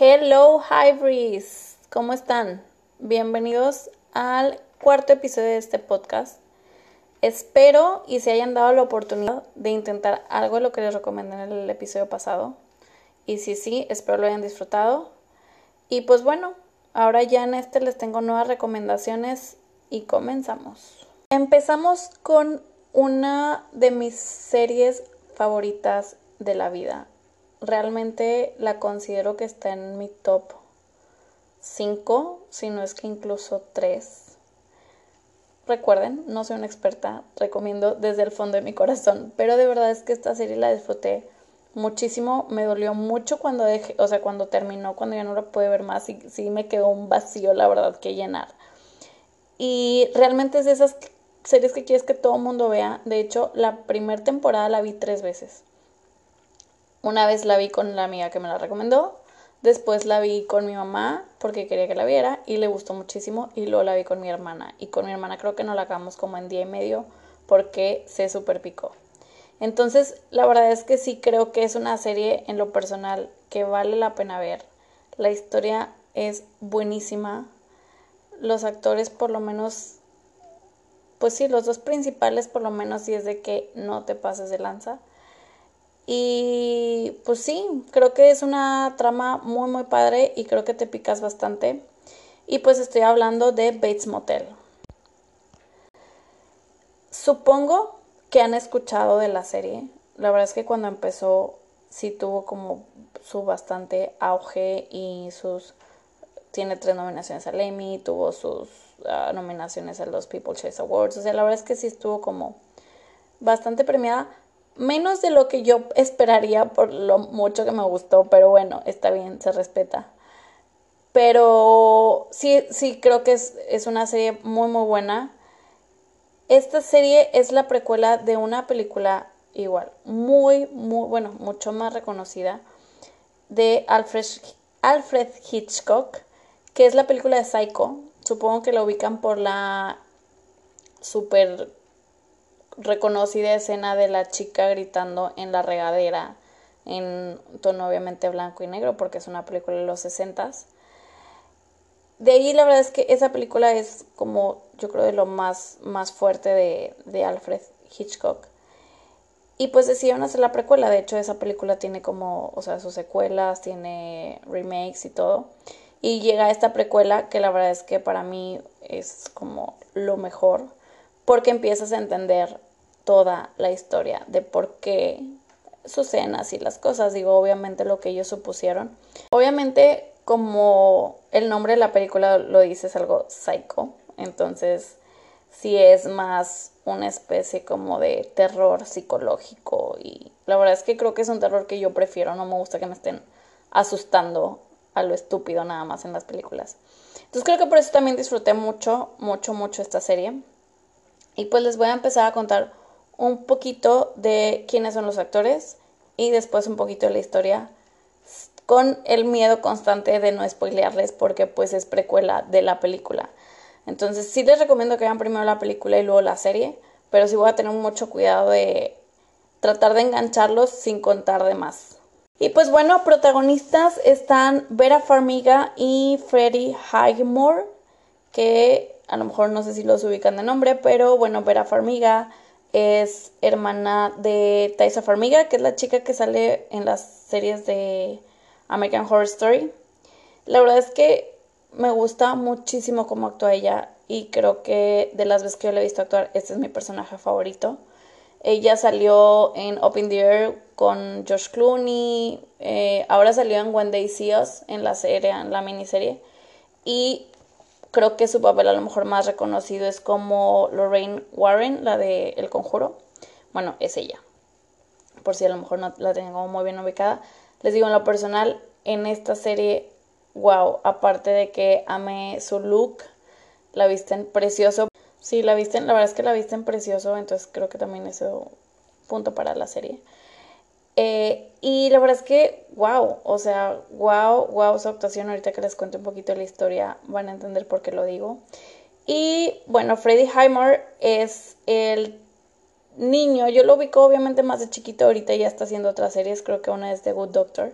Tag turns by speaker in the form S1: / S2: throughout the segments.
S1: Hello Hybrids, ¿cómo están? Bienvenidos al cuarto episodio de este podcast. Espero y se hayan dado la oportunidad de intentar algo de lo que les recomendé en el episodio pasado. Y si sí, espero lo hayan disfrutado. Y pues bueno, ahora ya en este les tengo nuevas recomendaciones y comenzamos. Empezamos con una de mis series favoritas de la vida. Realmente la considero que está en mi top 5, si no es que incluso 3. Recuerden, no soy una experta, recomiendo desde el fondo de mi corazón, pero de verdad es que esta serie la disfruté muchísimo. Me dolió mucho cuando cuando terminó, cuando ya no la pude ver más, y sí me quedó un vacío, la verdad, que llenar. Y realmente es de esas series que quieres que todo el mundo vea. De hecho, la primera temporada la vi 3 veces. Una vez la vi con la amiga que me la recomendó, después la vi con mi mamá porque quería que la viera y le gustó muchísimo, y luego la vi con mi hermana. Y con mi hermana creo que nos la acabamos como en día y medio porque se super picó. Entonces, la verdad es que sí creo que es una serie en lo personal que vale la pena ver. La historia es buenísima. Los actores por lo menos, pues sí, los dos principales por lo menos sí es de que no te pases de lanza. Y pues sí, creo que es una trama muy muy padre y creo que te picas bastante. Y pues estoy hablando de Bates Motel. Supongo que han escuchado de la serie. La verdad es que cuando empezó sí tuvo como su bastante auge y tiene 3 nominaciones al Emmy, tuvo sus nominaciones a los People's Choice Awards. O sea, la verdad es que sí estuvo como bastante premiada. Menos de lo que yo esperaría por lo mucho que me gustó, pero bueno, está bien, se respeta. Pero sí creo que es una serie muy muy buena. Esta serie es la precuela de una película igual, bueno, mucho más reconocida, de Alfred Hitchcock, que es la película de Psycho. Supongo que la ubican por la super reconocida escena de la chica gritando en la regadera en tono obviamente blanco y negro porque es una película de los 60s. De ahí la verdad es que esa película es como yo creo de lo más fuerte de Alfred Hitchcock. Y pues decidieron hacer la precuela. De hecho esa película tiene como, o sea, sus secuelas, tiene remakes y todo. Y llega esta precuela que la verdad es que para mí es como lo mejor, porque empiezas a entender toda la historia de por qué suceden así las cosas. Digo, obviamente lo que ellos supusieron. Obviamente, como el nombre de la película lo dice, es algo psycho. Entonces, sí es más una especie como de terror psicológico. Y la verdad es que creo que es un terror que yo prefiero. No me gusta que me estén asustando a lo estúpido nada más en las películas. Entonces creo que por eso también disfruté mucho esta serie. Y pues les voy a empezar a contar un poquito de quiénes son los actores y después un poquito de la historia, con el miedo constante de no spoilearles porque pues es precuela de la película. Entonces sí les recomiendo que vean primero la película y luego la serie, pero sí voy a tener mucho cuidado de tratar de engancharlos sin contar de más. Y pues bueno, protagonistas están Vera Farmiga y Freddie Highmore, que a lo mejor no sé si los ubican de nombre, pero bueno, Vera Farmiga es hermana de Taissa Farmiga, que es la chica que sale en las series de American Horror Story. La verdad es que me gusta muchísimo cómo actúa ella y creo que de las veces que yo la he visto actuar, este es mi personaje favorito. Ella salió en Up in the Air con George Clooney, ahora salió en When They See Us, en la serie, en la miniserie, y creo que su papel a lo mejor más reconocido es como Lorraine Warren, la de El Conjuro. Bueno, es ella, por si a lo mejor no la tengo muy bien ubicada. Les digo, en lo personal, en esta serie, wow, aparte de que amé su look, la visten precioso. Sí, la verdad es que la visten precioso, entonces creo que también es un punto para la serie. Y la verdad es que, wow, o sea, wow su actuación. Ahorita que les cuento un poquito de la historia van a entender por qué lo digo. Y bueno, Freddie Highmore es el niño, yo lo ubico obviamente más de chiquito, ahorita ya está haciendo otras series, creo que una es The Good Doctor,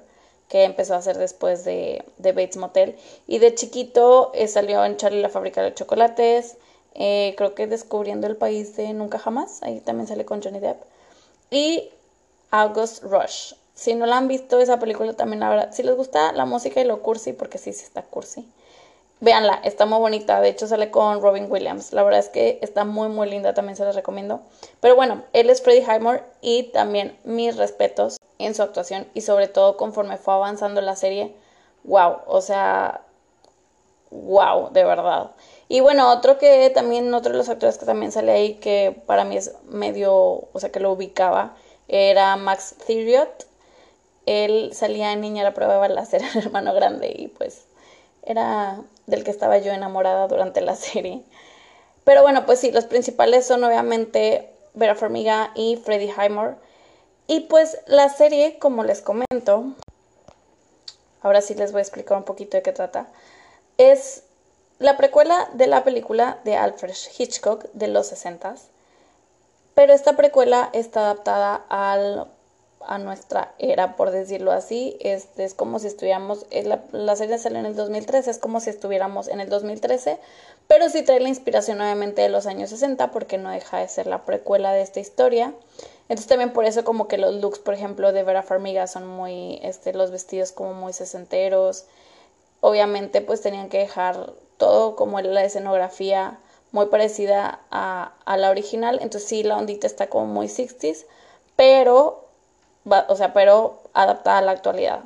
S1: que empezó a hacer después de Bates Motel. Y de chiquito salió en Charlie la fábrica de chocolates, creo que Descubriendo el país de Nunca Jamás, ahí también sale con Johnny Depp. Y August Rush. Si no la han visto, esa película también, la verdad, si les gusta la música y lo cursi, porque sí, sí está cursi, véanla, está muy bonita. De hecho, sale con Robin Williams. La verdad es que está muy, muy linda. También se las recomiendo. Pero bueno, él es Freddie Highmore y también mis respetos en su actuación. Y sobre todo conforme fue avanzando la serie. Wow, o sea, wow, de verdad. Y bueno, otro de los actores que también sale ahí, que para mí es medio, o sea, que lo ubicaba, era Max Thieriot. Él salía en Niña a la prueba de balas, era el hermano grande y pues era del que estaba yo enamorada durante la serie. Pero bueno, pues sí, los principales son obviamente Vera Farmiga y Freddie Highmore. Y pues la serie, como les comento, ahora sí les voy a explicar un poquito de qué trata. Es la precuela de la película de Alfred Hitchcock de los 60s. Pero esta precuela está adaptada a nuestra era, por decirlo así. Es como si estuviéramos, la serie salió en el 2013, es como si estuviéramos en el 2013, pero sí trae la inspiración obviamente de los años 60, porque no deja de ser la precuela de esta historia. Entonces también por eso como que los looks, por ejemplo, de Vera Farmiga son muy, los vestidos como muy sesenteros. Obviamente pues tenían que dejar todo como la escenografía muy parecida a la original. Entonces sí, la ondita está como muy 60s, pero, pero adaptada a la actualidad.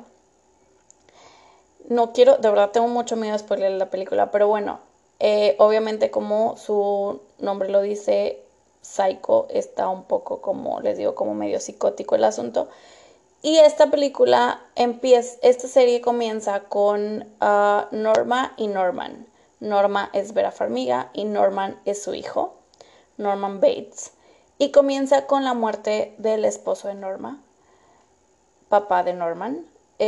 S1: No quiero, de verdad tengo mucho miedo de spoiler la película, pero bueno, obviamente como su nombre lo dice, Psycho, está un poco como, les digo, como medio psicótico el asunto. Y esta serie comienza con Norma y Norman. Norma es Vera Farmiga y Norman es su hijo, Norman Bates. Y comienza con la muerte del esposo de Norma, papá de Norman.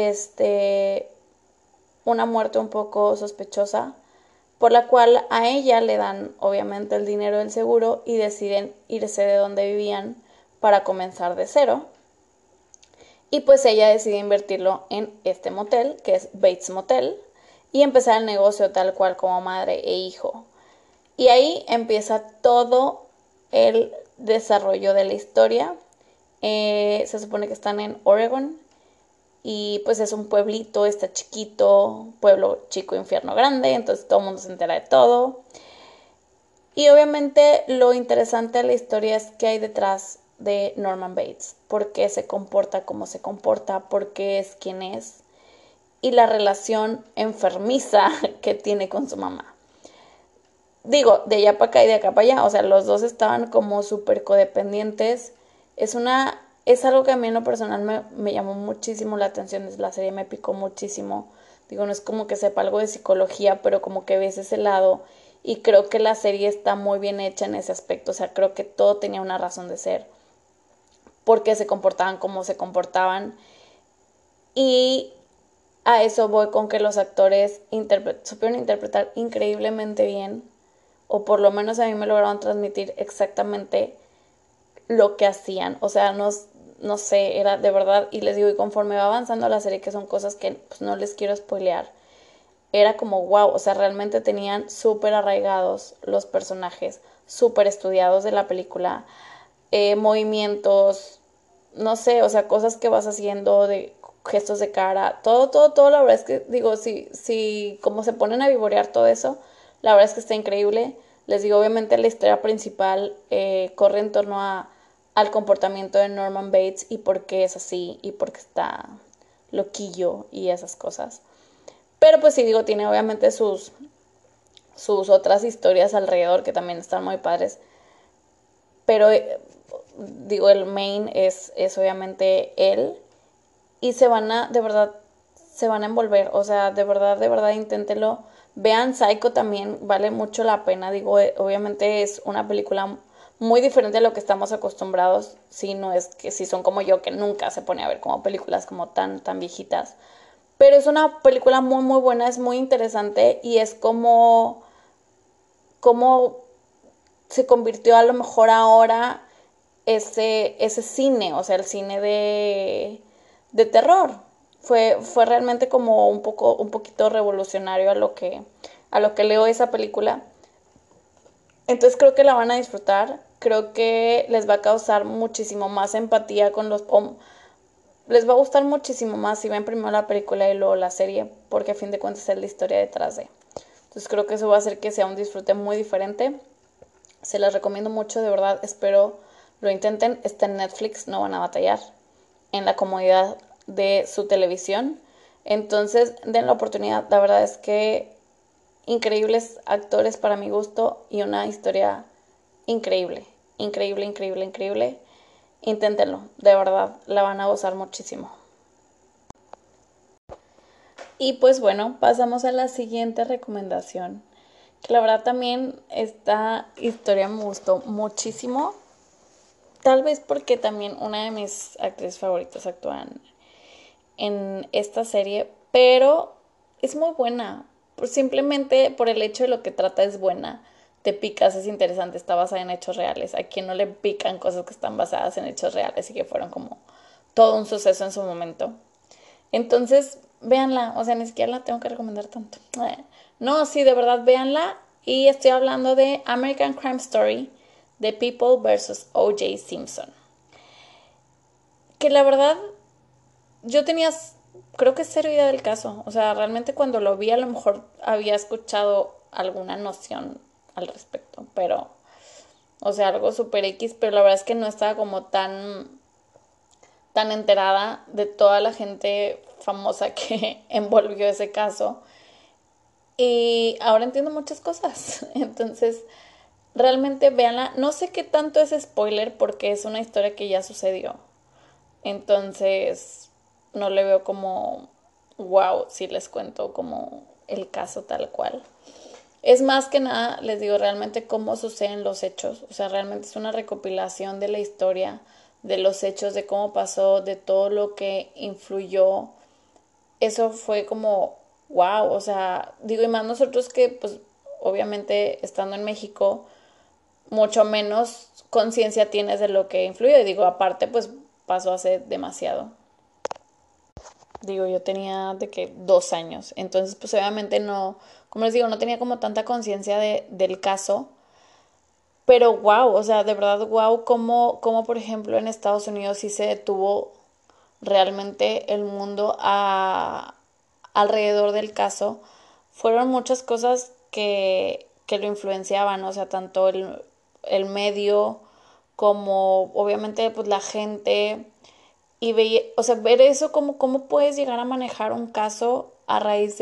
S1: Una muerte un poco sospechosa, por la cual a ella le dan obviamente el dinero del seguro y deciden irse de donde vivían para comenzar de cero. Y pues ella decide invertirlo en este motel, que es Bates Motel, y empezar el negocio tal cual como madre e hijo. Y ahí empieza todo el desarrollo de la historia. Se supone que están en Oregon y pues es un pueblito, está chiquito, pueblo chico, infierno grande, entonces todo el mundo se entera de todo. Y obviamente lo interesante de la historia es qué hay detrás de Norman Bates, por qué se comporta como se comporta, por qué es quien es y la relación enfermiza que tiene con su mamá. Digo, de allá para acá y de acá para allá, o sea, los dos estaban como súper codependientes. Es algo que a mí en lo personal me llamó muchísimo la atención, desde la serie me picó muchísimo. Digo, no es como que sepa algo de psicología, pero como que ves ese lado y creo que la serie está muy bien hecha en ese aspecto, o sea, creo que todo tenía una razón de ser, porque se comportaban como se comportaban y a eso voy con que los actores supieron interpretar increíblemente bien, o por lo menos a mí me lograron transmitir exactamente lo que hacían, o sea, no sé, era de verdad, y les digo, y conforme va avanzando la serie, que son cosas que pues, no les quiero spoilear, era como wow, o sea, realmente tenían súper arraigados los personajes, súper estudiados de la película, movimientos, no sé, o sea, cosas que vas haciendo, de gestos de cara, todo, la verdad es que digo, si como se ponen a vivorear todo eso, la verdad es que está increíble. Les digo, obviamente la historia principal corre en torno al comportamiento de Norman Bates y por qué es así y por qué está loquillo y esas cosas. Pero pues sí, digo, tiene obviamente sus otras historias alrededor que también están muy padres. Pero digo, el main es obviamente él. Y de verdad, se van a envolver. O sea, de verdad, inténtenlo. Vean Psycho también, vale mucho la pena. Digo, obviamente es una película muy diferente a lo que estamos acostumbrados. Si no es que si son como yo, que nunca se pone a ver como películas como tan viejitas. Pero es una película muy, muy buena, es muy interesante y es como se convirtió a lo mejor ahora ese cine, o sea, el cine de terror. Fue realmente como un poquito revolucionario a lo que leo esa película. Entonces creo que la van a disfrutar, creo que les va a causar muchísimo más empatía con les va a gustar muchísimo más si ven primero la película y luego la serie, porque a fin de cuentas es la historia detrás de. Entonces creo que eso va a hacer que sea un disfrute muy diferente. Se las recomiendo mucho, de verdad, espero lo intenten. Está en Netflix, no van a batallar, en la comodidad de su televisión. Entonces den la oportunidad, la verdad es que increíbles actores para mi gusto y una historia increíble, increíble, increíble, increíble. Inténtenlo, de verdad, la van a gozar muchísimo. Y pues bueno, pasamos a la siguiente recomendación, que la verdad también esta historia me gustó muchísimo, tal vez porque también una de mis actrices favoritas actúan en esta serie, pero es muy buena. Simplemente por el hecho de lo que trata es buena. Te picas, es interesante, está basada en hechos reales. A quien no le pican cosas que están basadas en hechos reales y que fueron como todo un suceso en su momento. Entonces, véanla, o sea, ni siquiera la tengo que recomendar tanto. No, sí, de verdad, véanla. Y estoy hablando de American Crime Story, The People versus O.J. Simpson. Que la verdad yo tenía, creo que cero idea del caso. O sea, realmente cuando lo vi a lo mejor había escuchado alguna noción al respecto, pero, o sea, algo super X, pero la verdad es que no estaba como tan enterada de toda la gente famosa que envolvió ese caso. Y ahora entiendo muchas cosas. Entonces, realmente véanla. No sé qué tanto es spoiler porque es una historia que ya sucedió. Entonces, no le veo como, wow, si les cuento como el caso tal cual. Es más que nada, les digo, realmente cómo suceden los hechos. O sea, realmente es una recopilación de la historia, de los hechos, de cómo pasó, de todo lo que influyó. Eso fue como, wow, o sea, digo, y más nosotros que, pues, obviamente, estando en México, mucho menos conciencia tienes de lo que influyó. Y digo, aparte, pues pasó hace demasiado. Digo, yo tenía de que 2 años. Entonces, pues obviamente no, como les digo, no tenía como tanta conciencia del caso. Pero wow, o sea, de verdad wow, como por ejemplo en Estados Unidos sí se detuvo realmente el mundo alrededor del caso. Fueron muchas cosas que lo influenciaban, o sea, tanto el medio como obviamente pues la gente y veía, o sea, ver eso como cómo puedes llegar a manejar un caso a raíz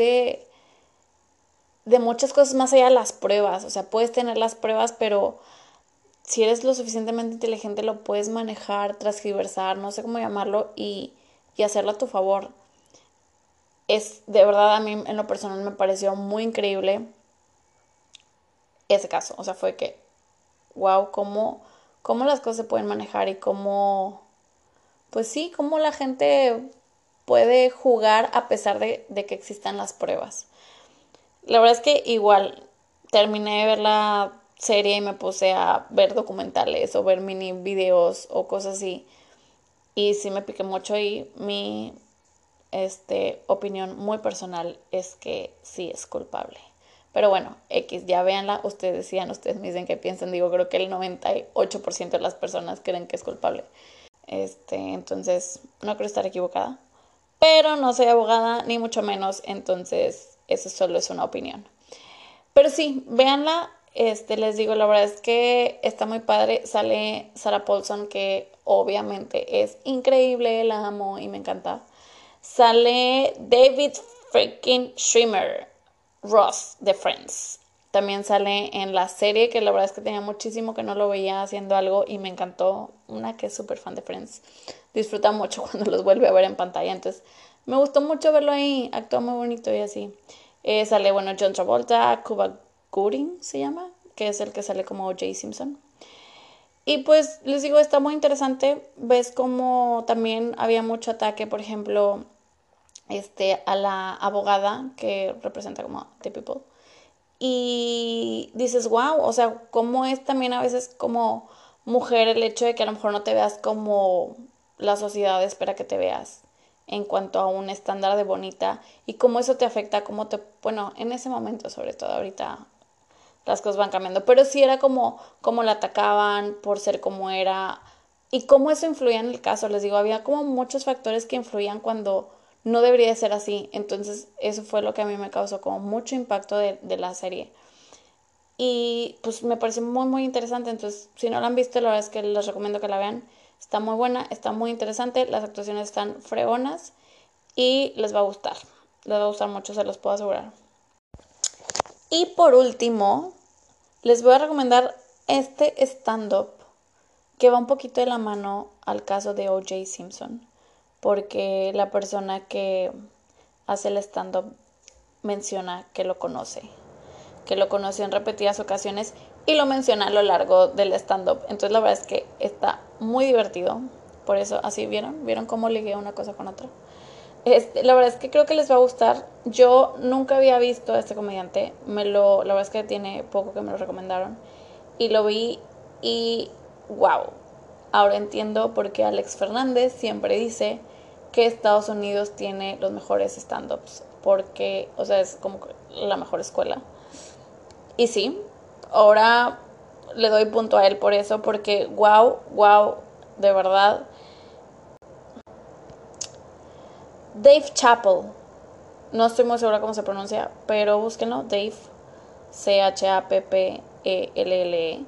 S1: de muchas cosas más allá de las pruebas. O sea, puedes tener las pruebas, pero si eres lo suficientemente inteligente lo puedes manejar, transgiversar, no sé cómo llamarlo, y hacerlo a tu favor. Es de verdad a mí en lo personal me pareció muy increíble ese caso. O sea, fue que, wow, cómo las cosas se pueden manejar y cómo, pues sí, cómo la gente puede jugar a pesar de que existan las pruebas. La verdad es que igual terminé de ver la serie y me puse a ver documentales o ver mini videos o cosas así. Y sí me piqué mucho y mi opinión muy personal es que sí es culpable. Pero bueno, X, ya véanla, ustedes decían, ustedes me dicen qué piensan, digo, creo que el 98% de las personas creen que es culpable. Entonces, no creo estar equivocada. Pero no soy abogada, ni mucho menos, entonces eso solo es una opinión. Pero sí, véanla, les digo, la verdad es que está muy padre. Sale Sarah Paulson, que obviamente es increíble, la amo y me encanta. Sale David freaking Schwimmer, Ross de Friends. También sale en la serie, que la verdad es que tenía muchísimo que no lo veía haciendo algo y me encantó. Una que es súper fan de Friends. Disfruta mucho cuando los vuelve a ver en pantalla. Entonces, me gustó mucho verlo ahí. Actúa muy bonito y así. Sale, bueno, John Travolta, Cuba Gooding se llama, que es el que sale como O.J. Simpson. Y pues les digo, está muy interesante. Ves como también había mucho ataque, por ejemplo, a la abogada que representa como The People. Y dices, wow, o sea, cómo es también a veces como mujer el hecho de que a lo mejor no te veas como la sociedad espera que te veas. en cuanto a un estándar de bonita y cómo eso te afecta, bueno, en ese momento sobre todo, ahorita las cosas van cambiando, pero sí era como la atacaban por ser como era y cómo eso influía en el caso, les digo, había como muchos factores que influían cuando no debería de ser así, entonces eso fue lo que a mí me causó como mucho impacto de la serie. Y pues me pareció muy muy interesante, entonces si no la han visto, la verdad es que les recomiendo que la vean. Está muy buena, está muy interesante, las actuaciones están fregonas y les va a gustar. Les va a gustar mucho, se los puedo asegurar. Y por último, les voy a recomendar este stand-up que va un poquito de la mano al caso de O.J. Simpson, porque la persona que hace el stand-up menciona que lo conoció en repetidas ocasiones y lo menciona a lo largo del stand-up. Entonces la verdad es que está muy divertido. Por eso, así vieron cómo ligué una cosa con otra. La verdad es que creo que les va a gustar. Yo nunca había visto a este comediante. La verdad es que tiene poco que me lo recomendaron. Y lo vi y wow. Ahora entiendo por qué Alex Fernández siempre dice que Estados Unidos tiene los mejores stand-ups. Porque, o sea, es como la mejor escuela. Y sí, ahora le doy punto a él por eso, porque wow, de verdad. Dave Chappelle, no estoy muy segura cómo se pronuncia, pero búsquenlo, Dave, Chappelle.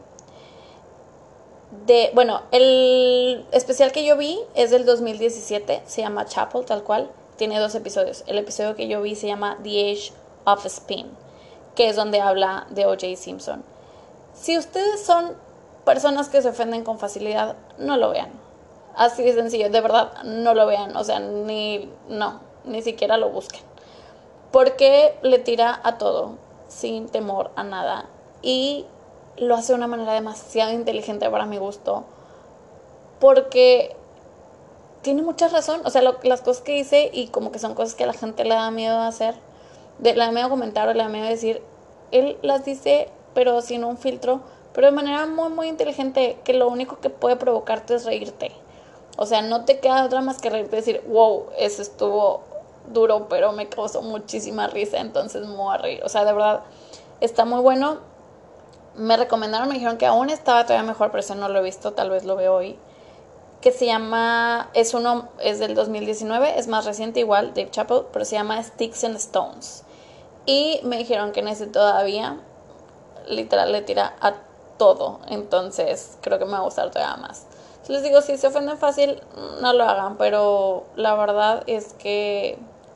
S1: Bueno, el especial que yo vi es del 2017, se llama Chappelle, tal cual, tiene 2 episodios. El episodio que yo vi se llama The Age of Spin, que es donde habla de O.J. Simpson. Si ustedes son personas que se ofenden con facilidad, no lo vean. Así de sencillo, de verdad, no lo vean. O sea, ni siquiera lo busquen. Porque le tira a todo, sin temor a nada. Y lo hace de una manera demasiado inteligente para mi gusto. Porque tiene mucha razón. O sea, las cosas que dice y como que son cosas que a la gente le da miedo hacer. Le da miedo comentar o le da miedo decir. Él las dice, pero sin un filtro. Pero de manera muy, muy inteligente. Que lo único que puede provocarte es reírte. O sea, no te queda otra más que reírte y decir, wow, eso estuvo duro, pero me causó muchísima risa, entonces me voy a reír. O sea, de verdad, está muy bueno. Me recomendaron, me dijeron que aún estaba todavía mejor, pero ese no lo he visto, tal vez lo veo hoy. Que se llama, es del 2019, es más reciente igual, Dave Chappelle, pero se llama Sticks and Stones. Y me dijeron que en ese todavía, literal, le tira a todo, entonces creo que me va a gustar todavía más. Les digo, si se ofenden fácil, no lo hagan, pero la verdad es que,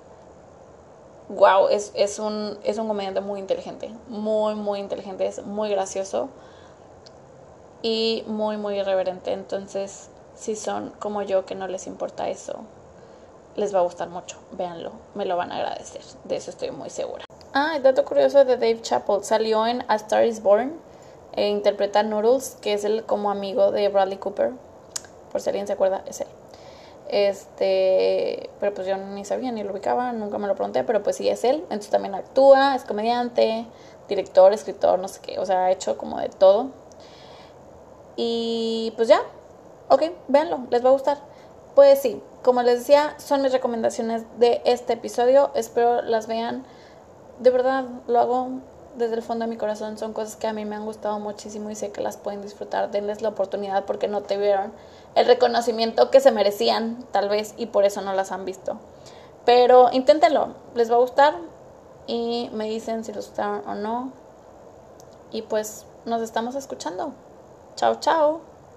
S1: wow, es un comediante muy inteligente, muy, muy inteligente, es muy gracioso y muy, muy irreverente. Entonces, si son como yo que no les importa eso, les va a gustar mucho, véanlo, me lo van a agradecer, de eso estoy muy segura. El dato curioso de Dave Chappelle, salió en A Star is Born, interpreta a Noodles, que es el como amigo de Bradley Cooper. Por si alguien se acuerda, es él. Pero pues yo ni sabía, ni lo ubicaba, nunca me lo pregunté, pero pues sí es él. Entonces también actúa, es comediante, director, escritor, no sé qué, o sea, ha hecho como de todo. Y pues ya, ok, véanlo, les va a gustar. Pues sí, como les decía, son mis recomendaciones de este episodio, espero las vean. De verdad, lo hago desde el fondo de mi corazón, son cosas que a mí me han gustado muchísimo y sé que las pueden disfrutar. Denles la oportunidad porque no tuvieron el reconocimiento que se merecían, tal vez, y por eso no las han visto. Pero inténtenlo, les va a gustar y me dicen si les gustaron o no. Y pues nos estamos escuchando. Chao, chao.